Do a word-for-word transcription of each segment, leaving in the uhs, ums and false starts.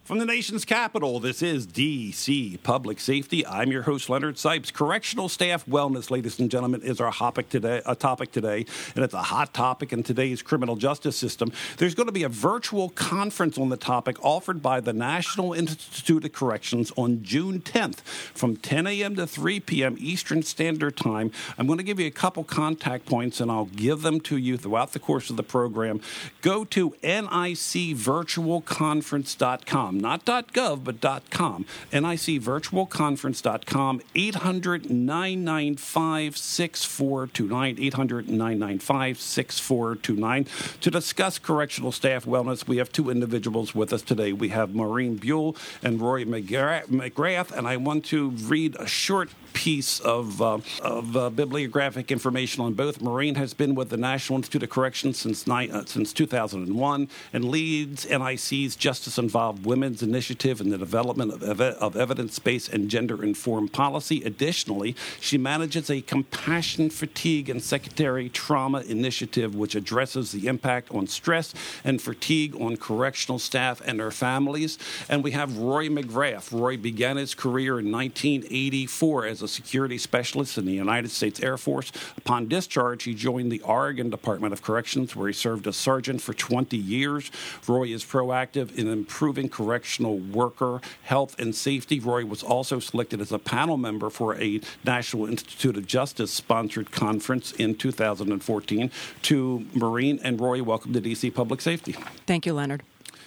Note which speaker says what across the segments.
Speaker 1: From the nation's capital, this is D C Public Safety. I'm your host, Leonard Sipes. Correctional staff wellness, ladies and gentlemen, is our topic today, a topic today, and it's a hot topic in today's criminal justice system. There's going to be a virtual conference on the topic offered by the National Institute of Corrections on June tenth from ten a.m. to three p.m. Eastern Standard Time. I'm going to give you a couple contact points, and I'll give them to you throughout the course of the program. Go to N I C virtual conference dot com. Not .gov, but .com. N I C virtual conference dot com, eight hundred, nine nine five, six four two nine, eight hundred, nine nine five, six four two nine. To discuss correctional staff wellness, we have two individuals with us today. We have Maureen Buell and Roy McGrath, and I want to read a short piece of, uh, of uh, bibliographic information on both. Maureen has been with the National Institute of Corrections since, ni- uh, since two thousand one and leads N I C's Justice-Involved Women's Initiative in the development of, ev- of evidence-based and gender-informed policy. Additionally, she manages a compassion, fatigue, and secondary trauma initiative which addresses the impact on stress and fatigue on correctional staff and their families. And we have Roy McGrath. Roy began his career in nineteen eighty-four as a security specialist in the United States Air Force. Upon discharge, he joined the Oregon Department of Corrections, where he served as sergeant for twenty years. Roy is proactive in improving correctional worker health and safety. Roy was also selected as a panel member for a National Institute of Justice sponsored conference in two thousand fourteen. To Maureen and Roy, welcome to D C Public Safety.
Speaker 2: Thank you, Leonard.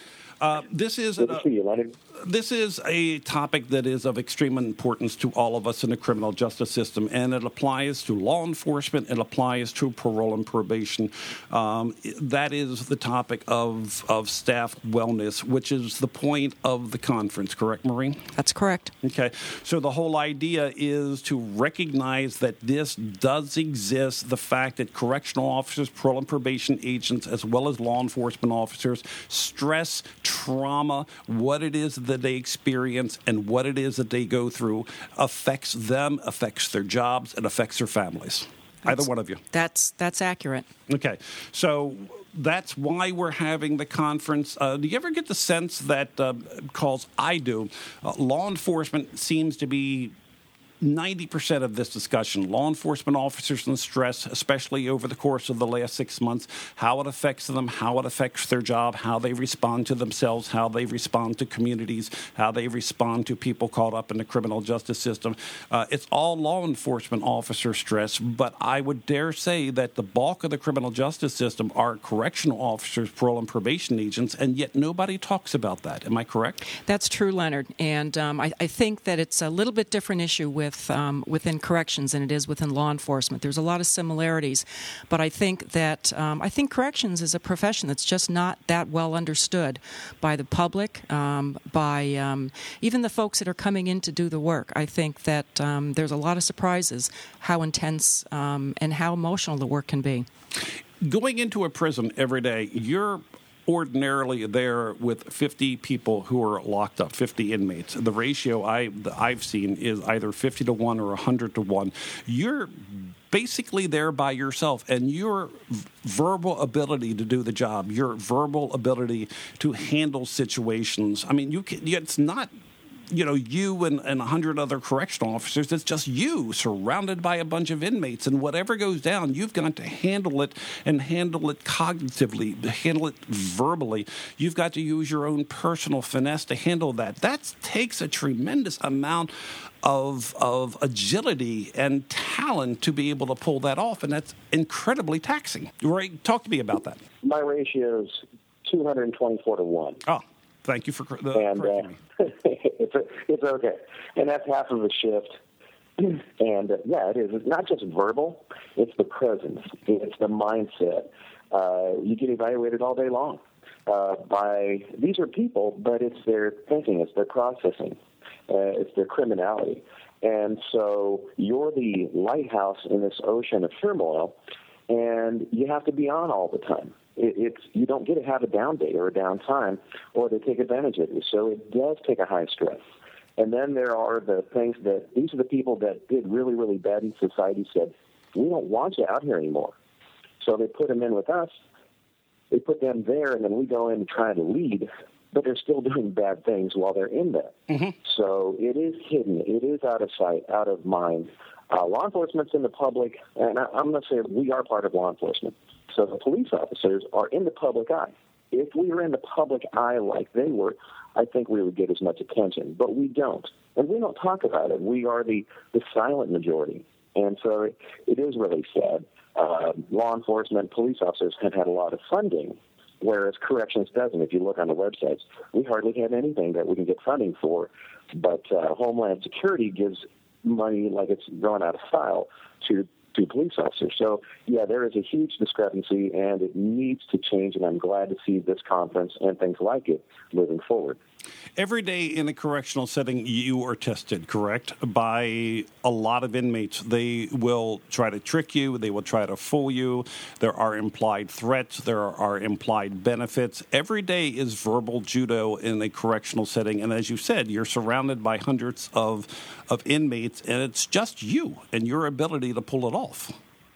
Speaker 1: Uh, this is
Speaker 3: Good to see you, Leonard.
Speaker 1: This is a topic that is of extreme importance to all of us in the criminal justice system, and it applies to law enforcement. It applies to parole and probation. Um, that is the topic of, of staff wellness, which is the point of the conference, correct, Maureen?
Speaker 2: That's correct.
Speaker 1: Okay. So the whole idea is to recognize that this does exist, the fact that correctional officers, parole and probation agents, as well as law enforcement officers, stress, trauma, what it is that they experience and what it is that they go through affects them, affects their jobs, and affects their families. That's, Either one of you.
Speaker 2: That's that's accurate.
Speaker 1: Okay. So that's why we're having the conference. Uh, do you ever get the sense that, uh, calls I do, uh, law enforcement seems to be ninety percent of this discussion, law enforcement officers and stress, especially over the course of the last six months, how it affects them, how it affects their job, how they respond to themselves, how they respond to communities, how they respond to people caught up in the criminal justice system. Uh, it's all law enforcement officer stress, but I would dare say that the bulk of the criminal justice system are correctional officers, parole and probation agents, and yet nobody talks about that. Am I correct?
Speaker 2: That's true, Leonard. And um, I, I think that it's a little bit different issue with Um, within corrections than it is within law enforcement. There's a lot of similarities, but I think that um, I think corrections is a profession that's just not that well understood by the public, um, by um, even the folks that are coming in to do the work. I think that um, there's a lot of surprises how intense um, and how emotional the work can be.
Speaker 1: Going into a prison every day, you're ordinarily there with fifty people who are locked up, fifty inmates. The ratio I, that I've seen is either fifty to one or one hundred to one. You're basically there by yourself, and your verbal ability to do the job, your verbal ability to handle situations, I mean, you can, it's not you know, you and, and a hundred other correctional officers. It's just you surrounded by a bunch of inmates, and whatever goes down, you've got to handle it and handle it cognitively, handle it verbally. You've got to use your own personal finesse to handle that. That takes a tremendous amount of of agility and talent to be able to pull that off, and that's incredibly taxing. Right? Talk to me about that.
Speaker 3: My ratio is two hundred twenty-four to one.
Speaker 1: Oh, thank you for the,
Speaker 3: and,
Speaker 1: correcting
Speaker 3: uh,
Speaker 1: me.
Speaker 3: it's, a, it's okay. And that's half of the shift. And, uh, yeah, it is. It's not just verbal. It's the presence. It's the mindset. Uh, you get evaluated all day long uh, by – these are people, but it's their thinking. It's their processing. Uh, it's their criminality. And so you're the lighthouse in this ocean of turmoil, and you have to be on all the time. It, it's you don't get to have a down day or a down time, or they take advantage of you. So it does take a high stress. And then there are the things that these are the people that did really, really bad in society said, we don't want you out here anymore. So they put them in with us. They put them there, and then we go in and try to lead but they're still doing bad things while they're in there. Mm-hmm. So it is hidden. It is out of sight, out of mind. Uh, law enforcement's in the public, and I, I'm going to say we are part of law enforcement. So the police officers are in the public eye. If we were in the public eye like they were, I think we would get as much attention. But we don't. And we don't talk about it. We are the, the silent majority. And so it, it is really sad. Uh, law enforcement, police officers have had a lot of funding, whereas corrections doesn't. If you look on the websites, we hardly have anything that we can get funding for. But uh, Homeland Security gives money like it's going out of style to to police officers. So, yeah, there is a huge discrepancy, and it needs to change, and I'm glad to see this conference and things like it moving forward.
Speaker 1: Every day in a correctional setting, you are tested, correct, by a lot of inmates. They will try to trick you. They will try to fool you. There are implied threats. There are implied benefits. Every day is verbal judo in a correctional setting. And as you said, you're surrounded by hundreds of, of inmates, and it's just you and your ability to pull it off.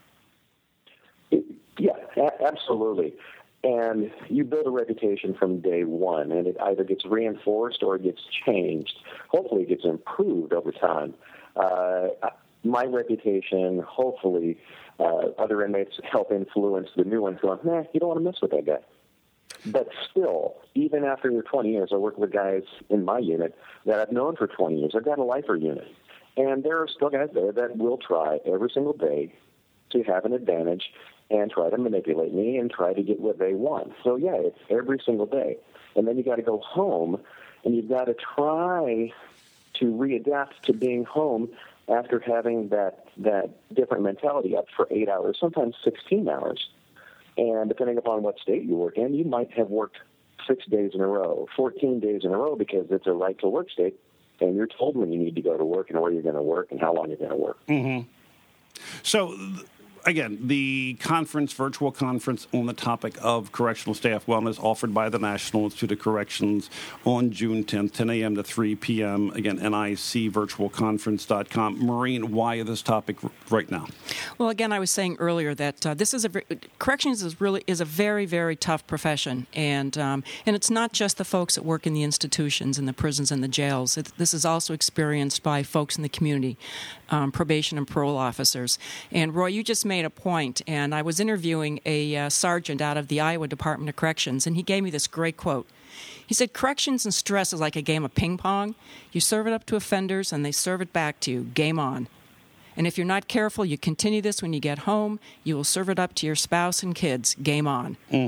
Speaker 3: Yeah, a- absolutely. And you build a reputation from day one, and it either gets reinforced or it gets changed. Hopefully it gets improved over time. Uh, my reputation, hopefully, uh, other inmates help influence the new ones going, nah, you don't want to mess with that guy. But still, even after twenty years, I work with guys in my unit that I've known for twenty years. I've got a lifer unit. And there are still guys there that will try every single day to have an advantage and try to manipulate me and try to get what they want. So, yeah, it's every single day. And then you got to go home, and you've got to try to readapt to being home after having that, that different mentality up for eight hours, sometimes sixteen hours. And depending upon what state you work in, you might have worked six days in a row, fourteen days in a row, because it's a right-to-work state, and you're told when you need to go to work and where you're going to work and how long you're going to work.
Speaker 1: Mm-hmm. So... Again, the conference, virtual conference on the topic of correctional staff wellness offered by the National Institute of Corrections on June tenth, ten a.m. to three p.m. Again, N I C virtual conference dot com. Maureen, why this topic right now?
Speaker 2: Well, again, I was saying earlier that uh, this is a corrections is really is a very, very tough profession, and um, and it's not just the folks that work in the institutions, in the prisons, and the jails. It, this is also experienced by folks in the community, um, probation and parole officers. And Roy, you just made a point, and I was interviewing a uh, sergeant out of the Iowa Department of Corrections, and he gave me this great quote. He said, corrections and stress is like a game of ping pong. You serve it up to offenders, and they serve it back to you. Game on. And if you're not careful, you continue this when you get home, you will serve it up to your spouse and kids. Game on.
Speaker 1: Mm.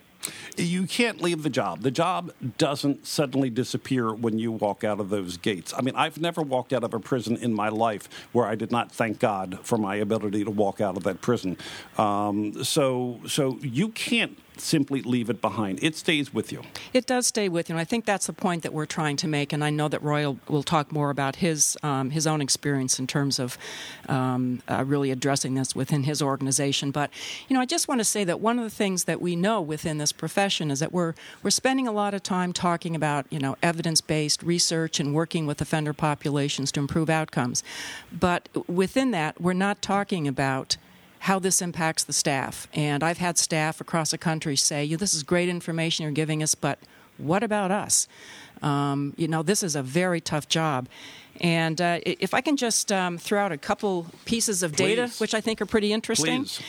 Speaker 1: You can't leave the job. The job doesn't suddenly disappear when you walk out of those gates. I mean, I've never walked out of a prison in my life where I did not thank God for my ability to walk out of that prison. Um, so, so you can't simply leave it behind. It stays with you.
Speaker 2: It does stay with you, and I think that's the point that we're trying to make, and I know that Roy will, will talk more about his um, his own experience in terms of um, uh, really addressing this within his organization. But, you know, I just want to say that one of the things that we know within this profession is that we're we're spending a lot of time talking about, you know, evidence-based research and working with offender populations to improve outcomes. But within that, we're not talking about how this impacts the staff. And I've had staff across the country say, this is great information you're giving us, but what about us? Um, you know, this is a very tough job. And uh, if I can just um, throw out a couple pieces of data,
Speaker 1: Please.
Speaker 2: which I think are pretty interesting.
Speaker 1: Please.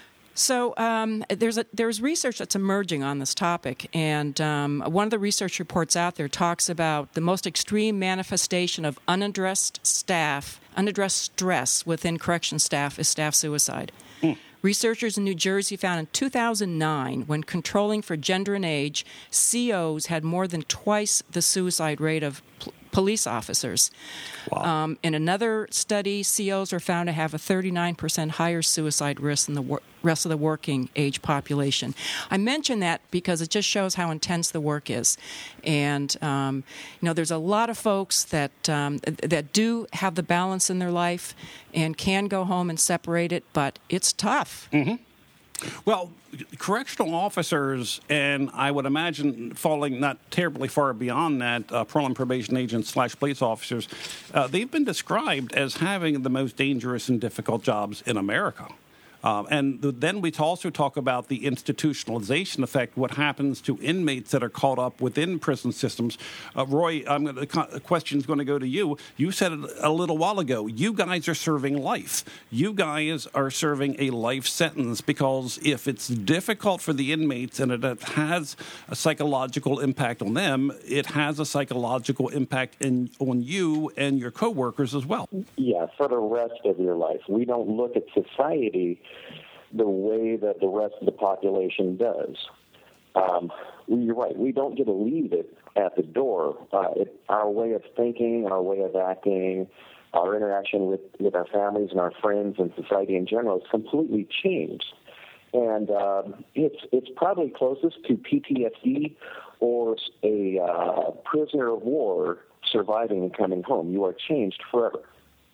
Speaker 2: So um, there's a, there's research that's emerging on this topic, and um, one of the research reports out there talks about the most extreme manifestation of unaddressed staff, unaddressed stress within correction staff is staff suicide. Mm. Researchers in New Jersey found in two thousand nine, when controlling for gender and age, C Os had more than twice the suicide rate of pl- police officers.
Speaker 1: Wow.
Speaker 2: Um, in another study, C Os were found to have a thirty-nine percent higher suicide risk than the wor- rest of the working age population. I mention that because it just shows how intense the work is. And, um, you know, there's a lot of folks that um, that do have the balance in their life and can go home and separate it, but it's tough.
Speaker 1: Mm-hmm. Well, correctional officers, and I would imagine falling not terribly far beyond that, uh, parole and probation agents slash police officers, uh, they've been described as having the most dangerous and difficult jobs in America. Um, and the, then we also talk about the institutionalization effect, what happens to inmates that are caught up within prison systems. Uh, Roy, I'm gonna, the question is going to go to you. You said it a little while ago, you guys are serving life. You guys are serving a life sentence because if it's difficult for the inmates and it has a psychological impact on them, it has a psychological impact in, on you and your coworkers as well.
Speaker 3: Yeah, for the rest of your life. We don't look at society the way that the rest of the population does. Um, you're right. We don't get to leave it at the door. Uh, it, our way of thinking, our way of acting, our interaction with, with our families and our friends and society in general has completely changed. And uh, it's it's probably closest to P T S D or a uh, prisoner of war surviving and coming home. You are changed forever.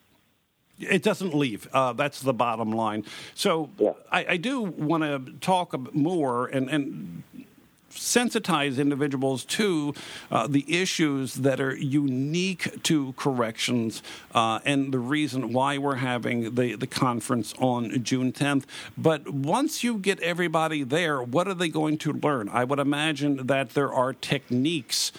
Speaker 1: It doesn't leave. Uh, that's the bottom line. So
Speaker 3: yeah.
Speaker 1: I, I do want to talk more and, and sensitize individuals to uh, the issues that are unique to corrections uh, and the reason why we're having the, the conference on June tenth. But once you get everybody there, what are they going to learn? I would imagine that there are techniques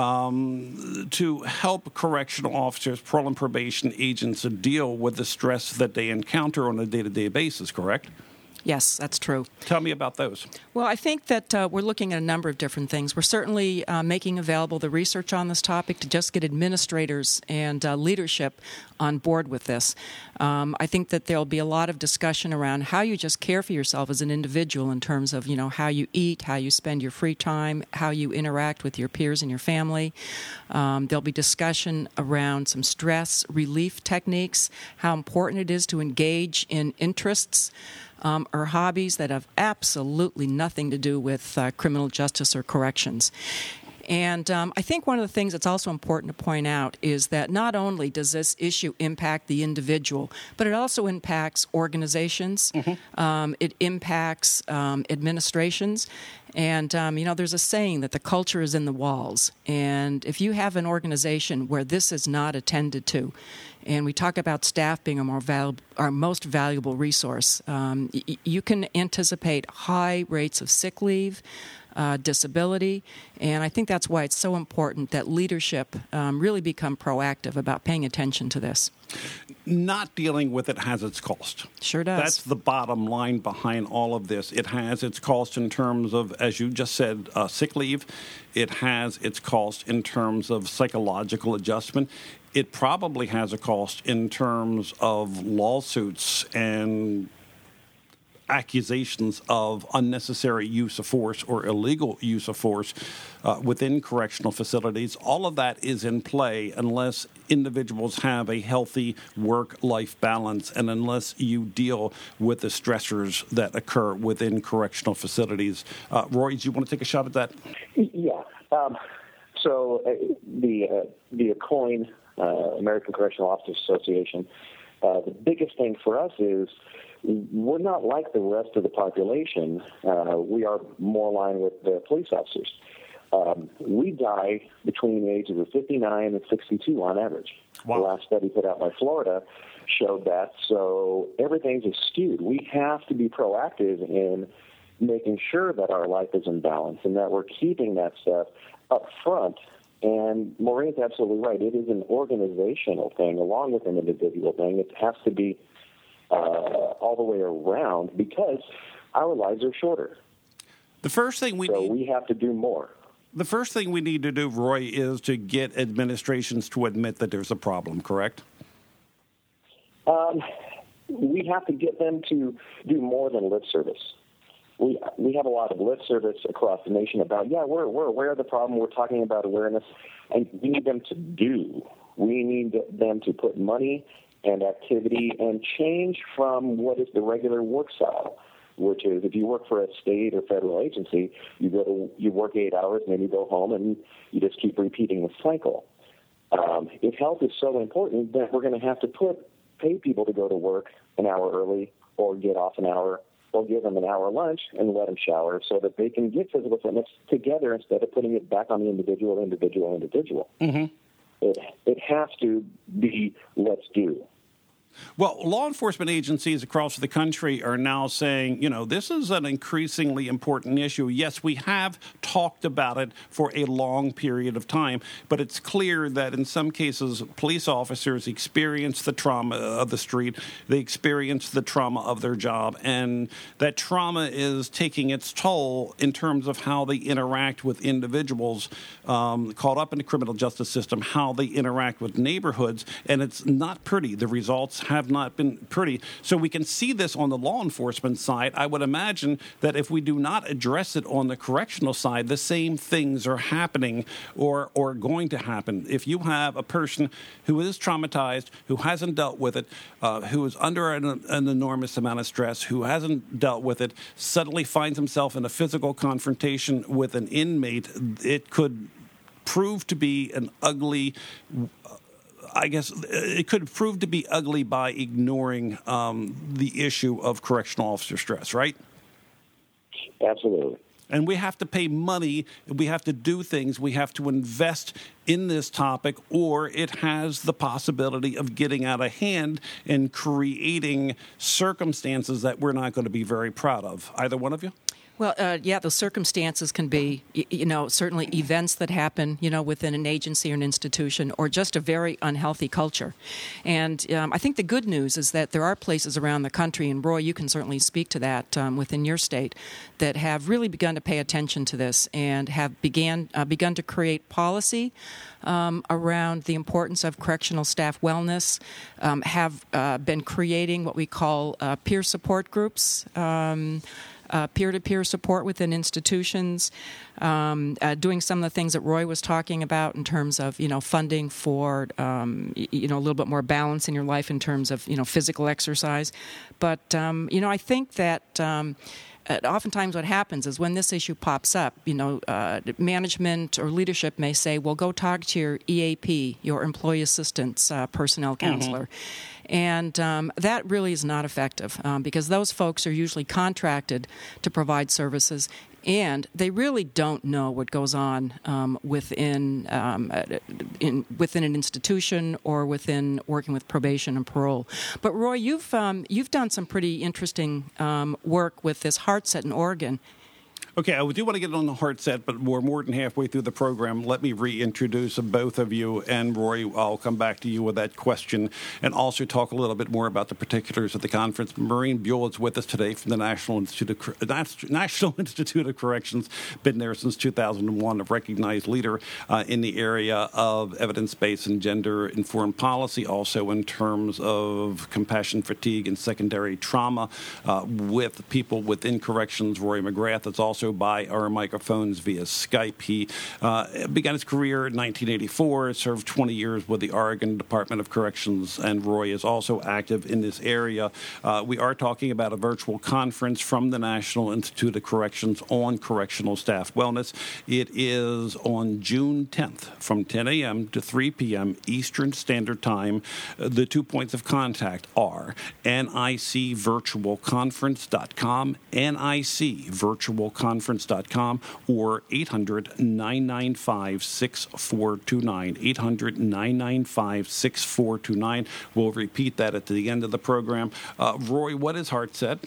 Speaker 1: um, to help correctional officers, parole and probation agents deal with the stress that they encounter on a day-to-day basis, correct?
Speaker 2: Yes, that's true.
Speaker 1: Tell me about those.
Speaker 2: Well, I think that uh, we're looking at a number of different things. We're certainly uh, making available the research on this topic to just get administrators and uh, leadership on board with this. Um, I think that there'll be a lot of discussion around how you just care for yourself as an individual in terms of, you know, how you eat, how you spend your free time, how you interact with your peers and your family. Um, there'll be discussion around some stress relief techniques, how important it is to engage in interests Um, or hobbies that have absolutely nothing to do with uh, criminal justice or corrections. And um, I think one of the things that's also important to point out is that not only does this issue impact the individual, but it also impacts organizations, mm-hmm. um, it impacts um, administrations, and, um, you know, there's a saying that the culture is in the walls. And if you have an organization where this is not attended to, and we talk about staff being a more val- our most valuable resource, um, y- you can anticipate high rates of sick leave, uh, disability, and I think that's why it's so important that leadership um, really become proactive about paying attention to this.
Speaker 1: Not dealing with it has its cost.
Speaker 2: Sure does.
Speaker 1: That's the bottom line behind all of this. It has its cost in terms of, as you just said, uh, sick leave. It has its cost in terms of psychological adjustment. It probably has a cost in terms of lawsuits and accusations of unnecessary use of force or illegal use of force uh, within correctional facilities. All of that is in play unless individuals have a healthy work-life balance and unless you deal with the stressors that occur within correctional facilities. Uh, Roy, do you want to take a shot at that?
Speaker 3: Yeah. Um, so uh, the uh, the ACOIN, uh, American Correctional Officers Association, uh, the biggest thing for us is we're not like the rest of the population. Uh, we are more aligned with the police officers. Um, we die between the ages of fifty-nine and sixty-two on average.
Speaker 1: Wow.
Speaker 3: The last study put out by Florida showed that. So everything's skewed. We have to be proactive in making sure that our life is in balance and that we're keeping that stuff up front. And Maureen's absolutely right. It is an organizational thing along with an individual thing. It has to be Uh, all the way around because our lives are shorter.
Speaker 1: The first thing we
Speaker 3: so
Speaker 1: need,
Speaker 3: we have to do more.
Speaker 1: The first thing we need to do, Roy, is to get administrations to admit that there's a problem, correct?
Speaker 3: Um, we have to get them to do more than lip service. We we have a lot of lip service across the nation about, yeah, we're, we're aware of the problem. We're talking about awareness. And we need them to do. We need them to put money and activity and change from what is the regular work style, which is if you work for a state or federal agency, you go to you work eight hours and then you go home and you just keep repeating the cycle. Um, if health is so important, then we're going to have to put pay people to go to work an hour early or get off an hour or give them an hour lunch and let them shower so that they can get physical fitness together instead of putting it back on the individual, individual, individual.
Speaker 1: Mm-hmm.
Speaker 3: It it has to be let's do.
Speaker 1: Well, law enforcement agencies across the country are now saying, you know, this is an increasingly important issue. Yes, we have talked about it for a long period of time, but it's clear that in some cases, police officers experience the trauma of the street, they experience the trauma of their job, and that trauma is taking its toll in terms of how they interact with individuals um, caught up in the criminal justice system, how they interact with neighborhoods, and it's not pretty. The results have not been pretty. So we can see this on the law enforcement side. I would imagine that if we do not address it on the correctional side, the same things are happening or, or going to happen. If you have a person who is traumatized, who hasn't dealt with it, uh, who is under an, an enormous amount of stress, who hasn't dealt with it, suddenly finds himself in a physical confrontation with an inmate, it could prove to be an ugly I guess it could prove to be ugly by ignoring um, the issue of correctional officer stress, right?
Speaker 3: Absolutely.
Speaker 1: And we have to pay money, we have to do things, we have to invest in this topic, or it has the possibility of getting out of hand and creating circumstances that we're not going to be very proud of. Either one of you?
Speaker 2: Well, uh, yeah, those circumstances can be, you know, certainly events that happen, you know, within an agency or an institution, or just a very unhealthy culture. And um, I think the good news is that there are places around the country, and Roy, you can certainly speak to that um, within your state, that have really begun to pay attention to this and have began uh, begun to create policy um, around the importance of correctional staff wellness, um, have uh, been creating what we call uh, peer support groups, um, Uh, peer-to-peer support within institutions, um, uh, doing some of the things that Roy was talking about in terms of, you know, funding for, um, y- you know, a little bit more balance in your life in terms of, you know, physical exercise. But, um, you know, I think that um, uh, oftentimes what happens is when this issue pops up, you know, uh, management or leadership may say, well, go talk to your E A P, your employee assistance uh, personnel counselor. Mm-hmm. And um, that really is not effective um, because those folks are usually contracted to provide services, and they really don't know what goes on um, within um, in, within an institution or within working with probation and parole. But Roy, you've um, you've done some pretty interesting um, work with this HeartSet in Oregon.
Speaker 1: Okay, I do want to get on the HeartSet, but we're more than halfway through the program. Let me reintroduce both of you, and Roy, I'll come back to you with that question and also talk a little bit more about the particulars of the conference. Maureen Buell is with us today from the National Institute of, National Institute of Corrections, been there since two thousand one, a recognized leader uh, in the area of evidence-based and gender-informed policy, also in terms of compassion fatigue and secondary trauma uh, with people within corrections. Roy McGrath is also by our microphones via Skype. He uh, began his career in nineteen eighty-four, served twenty years with the Oregon Department of Corrections, and Roy is also active in this area. Uh, we are talking about a virtual conference from the National Institute of Corrections on correctional staff wellness. It is on June tenth from ten a.m. to three p.m. Eastern Standard Time. Uh, the two points of contact are N I C virtual conference dot com, N I C virtual conference dot com, or eight hundred, nine nine five, six four two nine, eight hundred, nine nine five, six four two nine. We'll repeat that at the end of the program. Uh, Roy, what is HeartSet?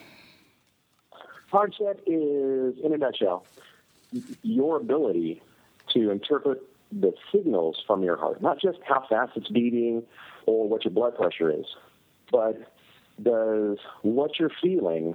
Speaker 3: HeartSet is, in a nutshell, your ability to interpret the signals from your heart, not just how fast it's beating or what your blood pressure is, but does what you're feeling,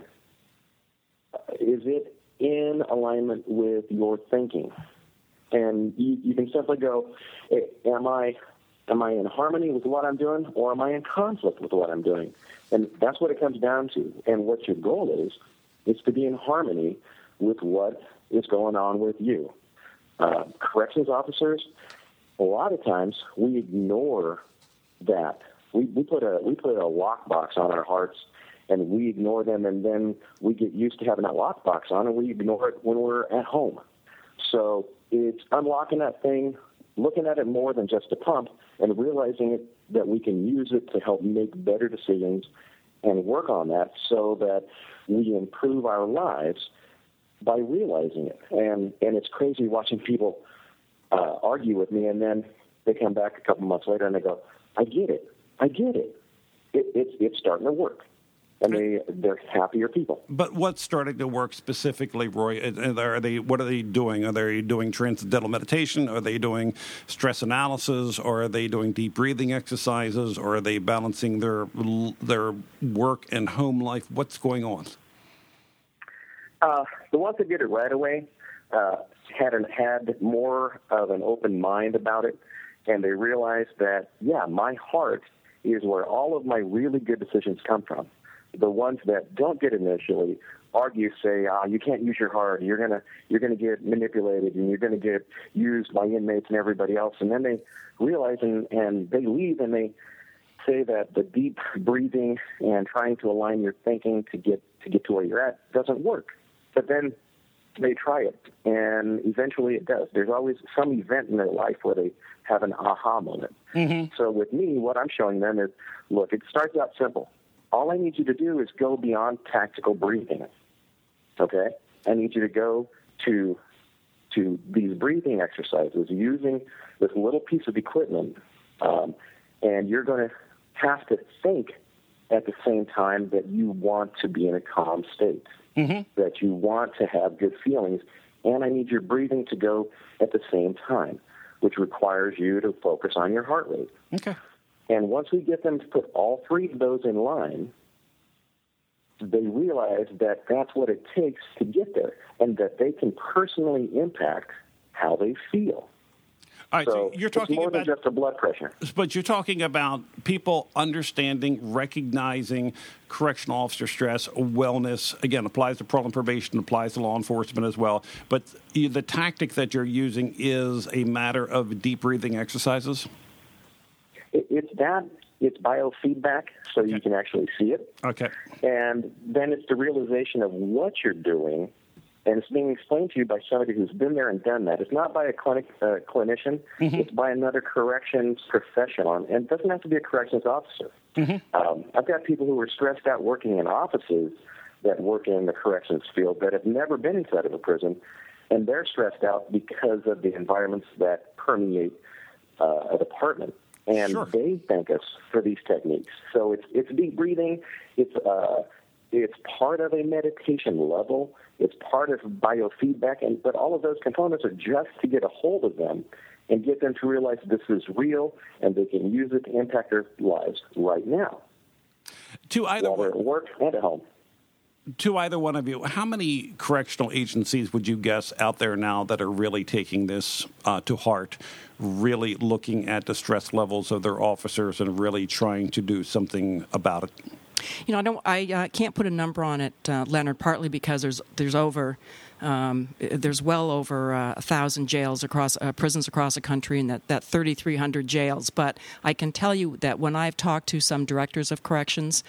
Speaker 3: is it in alignment with your thinking? And you, you can simply go, am I am I in harmony with what I'm doing, or am I in conflict with what I'm doing? And that's what it comes down to. And what your goal is, is to be in harmony with what is going on with you. Uh, corrections officers, a lot of times we ignore that. We, we put a we put a lockbox on our hearts, and we ignore them, and then we get used to having that lockbox on, and we ignore it when we're at home. So it's unlocking that thing, looking at it more than just a pump, and realizing it, that we can use it to help make better decisions and work on that so that we improve our lives by realizing it. And and it's crazy watching people uh, argue with me, and then they come back a couple months later and they go, I get it. I get it. it, it's it's starting to work. And they, they're happier people.
Speaker 1: But what's starting to work specifically, Roy? Are they, what are they doing? Are they doing transcendental meditation? Are they doing stress analysis? Or are they doing deep breathing exercises? Or are they balancing their their work and home life? What's going on?
Speaker 3: Uh, the ones that did it right away uh, had an, had more of an open mind about it, and they realized that, yeah, my heart is where all of my really good decisions come from. The ones that don't get it initially argue, say, ah, you can't use your heart. You're gonna you're gonna get manipulated, and you're gonna get used by inmates and everybody else. And then they realize, and, and they leave, and they say that the deep breathing and trying to align your thinking to get to get to where you're at doesn't work. But then they try it, and eventually it does. There's always some event in their life where they have an aha moment. Mm-hmm. So with me, what I'm showing them is, look, it starts out simple. All I need you to do is go beyond tactical breathing, okay? I need you to go to to these breathing exercises using this little piece of equipment, um, and you're going to have to think at the same time that you want to be in a calm state, mm-hmm. that you want to have good feelings, and I need your breathing to go at the same time, which requires you to focus on your heart rate.
Speaker 1: Okay.
Speaker 3: And once we get them to put all three of those in line, they realize that that's what it takes to get there, and that they can personally impact how they feel.
Speaker 1: All right, so,
Speaker 3: so
Speaker 1: you're talking
Speaker 3: it's more
Speaker 1: about
Speaker 3: than just a blood pressure.
Speaker 1: But you're talking about people understanding, recognizing correctional officer stress, wellness. Again, applies to parole and probation, applies to law enforcement as well. But the tactic that you're using is a matter of deep breathing exercises?
Speaker 3: It, it's that. It's biofeedback, so okay. you can actually see it.
Speaker 1: Okay.
Speaker 3: And then it's the realization of what you're doing, and it's being explained to you by somebody who's been there and done that. It's not by a clinic uh, clinician. Mm-hmm. It's by another corrections professional, and it doesn't have to be a corrections officer. Mm-hmm. Um, I've got people who are stressed out working in offices that work in the corrections field that have never been inside of a prison, and they're stressed out because of the environments that permeate uh, a department. And sure. they thank us for these techniques. So it's it's deep breathing. It's uh, it's part of a meditation level. It's part of biofeedback, and but all of those components are just to get a hold of them and get them to realize this is real, and they can use it to impact their lives right now.
Speaker 1: To either
Speaker 3: while they're at work and at home.
Speaker 1: To either one of you, how many correctional agencies would you guess out there now that are really taking this uh, to heart, really looking at the stress levels of their officers and really trying to do something about it?
Speaker 2: You know, I don't. I uh, can't put a number on it, uh, Leonard. Partly because there's there's over. Um, there's well over uh, a thousand jails across uh, prisons across the country, and that, that thirty-three hundred jails. But I can tell you that when I've talked to some directors of corrections,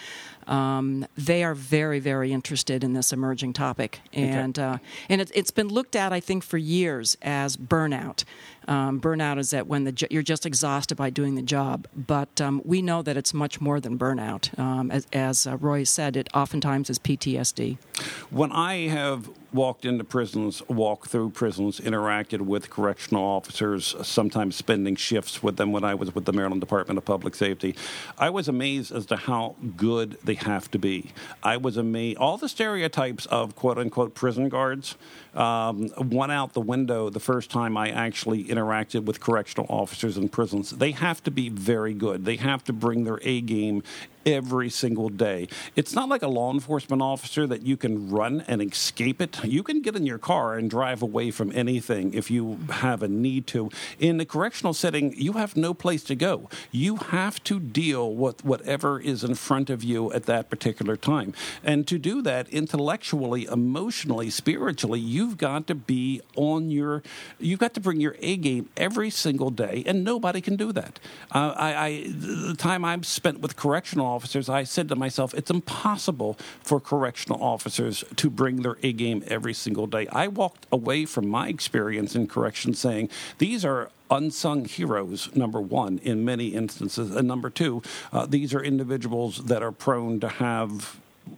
Speaker 2: um, they are very, very interested in this emerging topic, and okay. uh, and it, it's been looked at, I think, for years as burnout. Um, burnout is that when the you're just exhausted by doing the job, but um, we know that it's much more than burnout. Um, as as uh, Roy said, it oftentimes is P T S D.
Speaker 1: When I have walked into prisons, walked through prisons, interacted with correctional officers, sometimes spending shifts with them when I was with the Maryland Department of Public Safety, I was amazed as to how good they have to be. I was amazed. All the stereotypes of quote-unquote prison guards um, went out the window the first time I actually interacted with correctional officers in prisons. They have to be very good. They have to bring their A game every single day. It's not like a law enforcement officer that you can run and escape it. You can get in your car and drive away from anything if you have a need to. In the correctional setting, you have no place to go. You have to deal with whatever is in front of you at that particular time. And to do that intellectually, emotionally, spiritually, you've got to be on your, you've got to bring your A game every single day, and nobody can do that. Uh, I, I, the time I've spent with correctional officers, I said to myself, it's impossible for correctional officers to bring their A game every single day. I walked away from my experience in corrections saying, these are unsung heroes, number one, in many instances. And number two, uh, these are individuals that are prone to have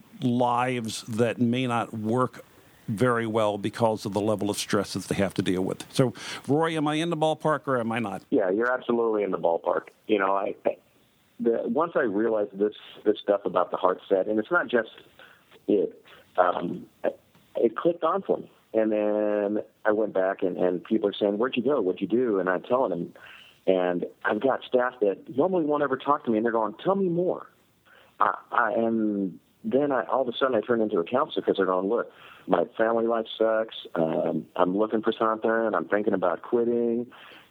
Speaker 1: lives that may not work very well because of the level of stress that they have to deal with. So, Roy, am I in the ballpark or am I not?
Speaker 3: Yeah, you're absolutely in the ballpark. You know, I... I the, once I realized this this stuff about the heart set, and it's not just it, um, it clicked on for me. And then I went back, and, and people are saying, "Where'd you go? What'd you do?" And I'm telling them, and I've got staff that normally won't ever talk to me, and they're going, "Tell me more." I, I, and then I, all of a sudden I turn into a counselor because they're going, "Look, my family life sucks. Um, I'm looking for something. I'm thinking about quitting.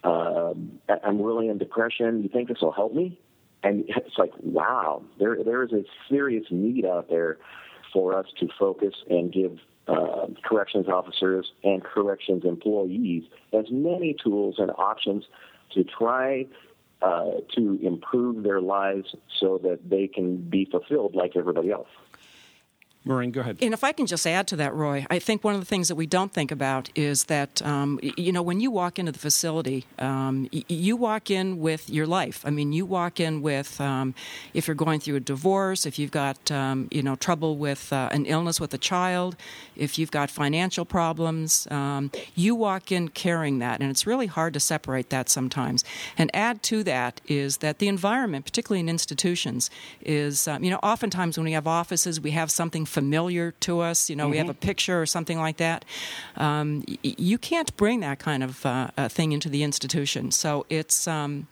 Speaker 3: Um, I'm really in depression. You think this will help me?" And it's like, wow, there there is a serious need out there for us to focus and give uh, corrections officers and corrections employees as many tools and options to try uh, to improve their lives so that they can be fulfilled like everybody else.
Speaker 1: Maureen, go ahead.
Speaker 2: And if I can just add to that, Roy, I think one of the things that we don't think about is that, um, you know, when you walk into the facility, um, y- you walk in with your life. I mean, you walk in with, um, if you're going through a divorce, if you've got, um, you know, trouble with uh, an illness with a child, if you've got financial problems, um, you walk in carrying that. And it's really hard to separate that sometimes. And add to that is that the environment, particularly in institutions, is, um, you know, oftentimes when we have offices, we have something familiar to us, you know, mm-hmm. we have a picture or something like that. Um, y- you can't bring that kind of uh, uh, thing into the institution. So it's um,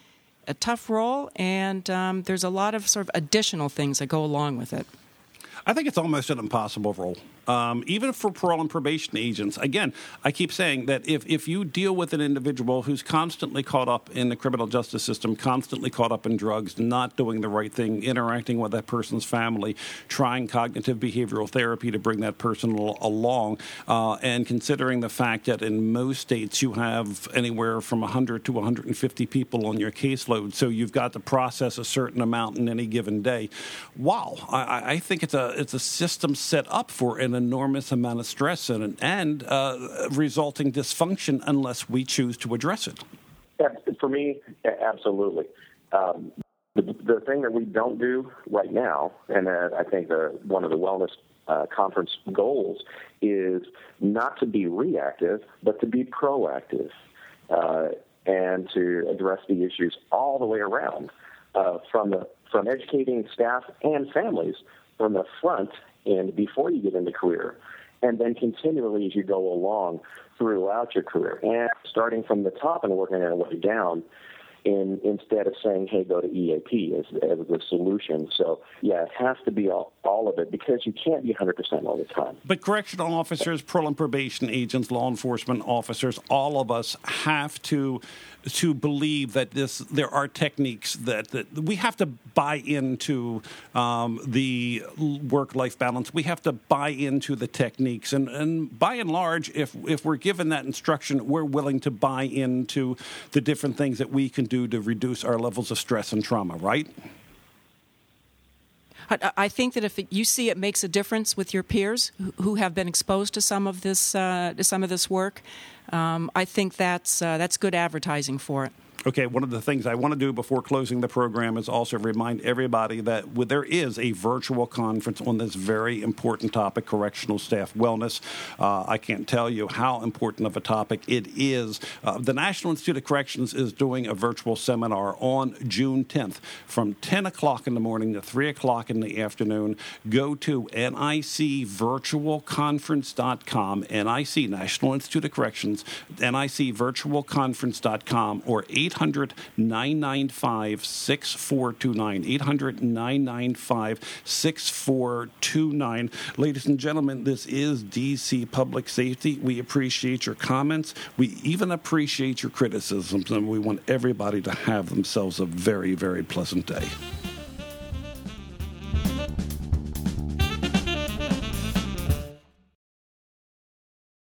Speaker 2: a tough role, and um, there's a lot of sort of additional things that go along with it.
Speaker 1: I think it's almost an impossible role. Um, even for parole and probation agents, again, I keep saying that if, if you deal with an individual who's constantly caught up in the criminal justice system, constantly caught up in drugs, not doing the right thing, interacting with that person's family, trying cognitive behavioral therapy to bring that person al- along, uh, and considering the fact that in most states you have anywhere from one hundred to one hundred fifty people on your caseload, so you've got to process a certain amount in any given day. Wow, I, I think it's a it's a system set up for an enormous amount of stress and and uh, resulting dysfunction unless we choose to address it.
Speaker 3: Yeah, for me, absolutely. Um, the, the thing that we don't do right now, and uh, I think the, one of the wellness uh, conference goals is not to be reactive, but to be proactive, uh, and to address the issues all the way around, uh, from the from educating staff and families from the front end before you get into career, and then continually as you go along throughout your career, and starting from the top and working our way down, in, instead of saying, hey, go to E A P as, as the solution. So, yeah, it has to be all, all of it, because you can't be one hundred percent all the time.
Speaker 1: But correctional officers, parole and probation agents, law enforcement officers, all of us have to to believe that this there are techniques that, that we have to buy into um, the work-life balance. We have to buy into the techniques. And, and by and large, if if we're given that instruction, we're willing to buy into the different things that we can do to reduce our levels of stress and trauma, right?
Speaker 2: I think that if it, you see it makes a difference with your peers who have been exposed to some of this uh, to some of this work, um, I think that's uh, that's good advertising for it.
Speaker 1: Okay, one of the things I want to do before closing the program is also remind everybody that there is a virtual conference on this very important topic, correctional staff wellness. Uh, I can't tell you how important of a topic it is. Uh, the National Institute of Corrections is doing a virtual seminar on June tenth from ten o'clock in the morning to three o'clock in the afternoon. Go to N I C virtual conference dot com, N I C, National Institute of Corrections, N I C virtual conference dot com, or eight hundred, nine nine five, six four two nine, eight hundred, nine nine five, six four two nine. Ladies and gentlemen, this is D C Public Safety. We appreciate your comments. We even appreciate your criticisms, and we want everybody to have themselves a very, very pleasant day.